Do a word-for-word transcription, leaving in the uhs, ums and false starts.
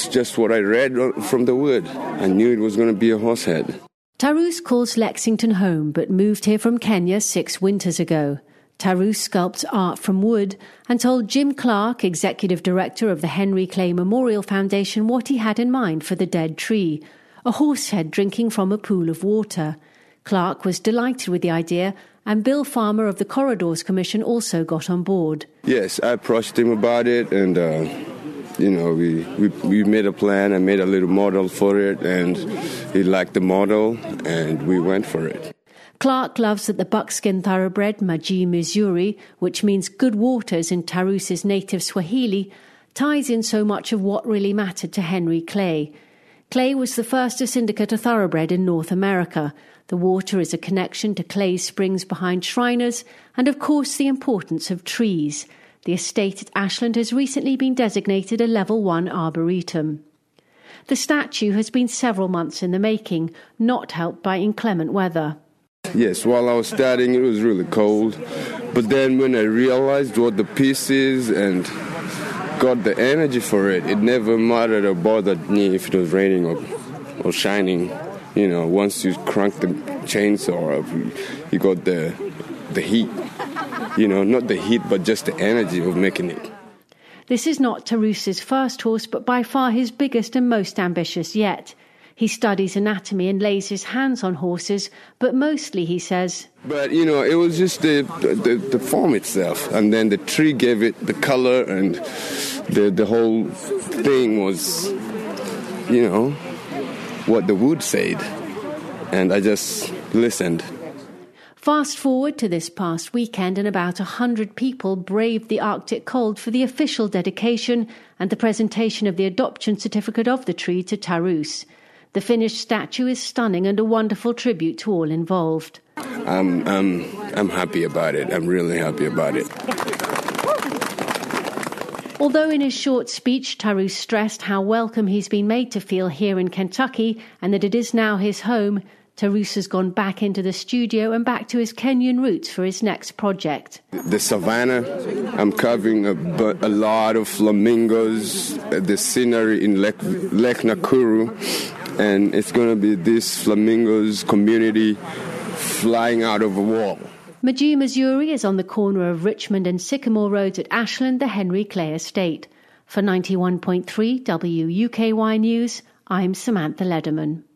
It's just what I read from the wood. I knew it was going to be a horse head. Tarus calls Lexington home, but moved here from Kenya six winters ago. Tarus sculpts art from wood and told Jim Clark, executive director of the Henry Clay Memorial Foundation, what he had in mind for the dead tree, a horse head drinking from a pool of water. Clark was delighted with the idea, and Bill Farmer of the Corridors Commission also got on board. Yes, I approached him about it, and, uh, you know, we, we, we made a plan. I made a little model for it, and he liked the model, and we went for it. Clark loves that the buckskin thoroughbred Maji Missouri, which means good waters in Tarus's native Swahili, ties in so much of what really mattered to Henry Clay. Clay was the first to syndicate a thoroughbred in North America. The water is a connection to Clay's springs behind Shriners, and of course the importance of trees. The estate at Ashland has recently been designated a Level one Arboretum. The statue has been several months in the making, not helped by inclement weather. Yes, while I was studying, it was really cold. But then when I realized what the piece is and got the energy for it, it never mattered or bothered me if it was raining or, or shining. You know, once you crank the chainsaw up, you got the the heat. You know, not the heat, but just the energy of making it. This is not Tarus's first horse, but by far his biggest and most ambitious yet. He studies anatomy and lays his hands on horses, but mostly, he says... But, you know, it was just the, the, the form itself, and then the tree gave it the color, and the, the whole thing was, you know, what the wood said, and I just listened. Fast forward to this past weekend, and about a hundred people braved the Arctic cold for the official dedication and the presentation of the adoption certificate of the tree to Tarus. The finished statue is stunning and a wonderful tribute to all involved. I'm, I'm, I'm happy about it. I'm really happy about it. Although in his short speech, Tarus stressed how welcome he's been made to feel here in Kentucky and that it is now his home, Tarus has gone back into the studio and back to his Kenyan roots for his next project. The savannah, I'm covering a, a lot of flamingos, the scenery in Lake, Lake Nakuru, and it's going to be this flamingos community flying out of a wall. Maji Missouri is on the corner of Richmond and Sycamore Roads at Ashland, the Henry Clay Estate. For ninety-one point three W U K Y News, I'm Samantha Lederman.